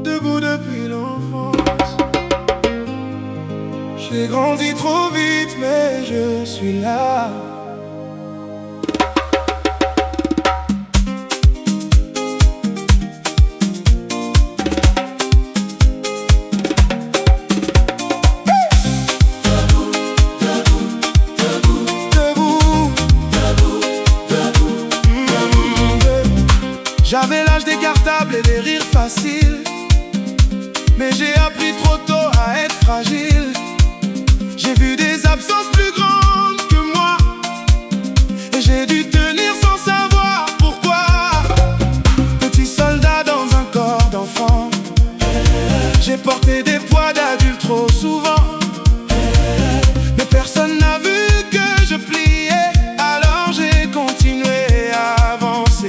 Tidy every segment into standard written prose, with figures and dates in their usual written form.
debout depuis l'enfance. J'ai grandi trop vite, mais je suis là. J'avais l'âge des cartables et des rires faciles, mais j'ai appris trop tôt à être fragile. J'ai vu des absences plus grandes que moi, et j'ai dû tenir sans savoir pourquoi. Petit soldat dans un corps d'enfant, j'ai porté des poids d'adulte trop souvent, mais personne n'a vu que je pliais. Alors j'ai continué à avancer.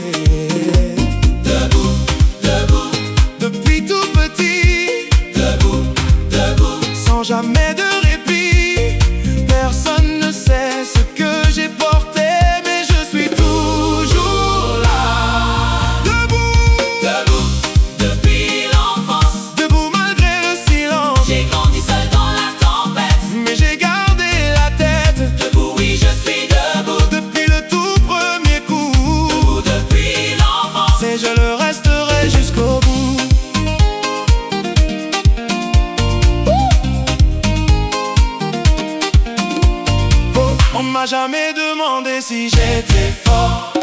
Jamais de répit, personne ne sait ce que j'ai porté, mais je suis toujours là. Debout, debout, depuis l'enfance. Debout malgré le silence. J'ai grandi seul dans la tempête, mais j'ai gardé la tête. Debout, oui, je suis debout. Depuis le tout premier coup. Debout depuis l'enfance. Et je le resterai jusqu'au bout. On m'a jamais demandé si j'étais fort.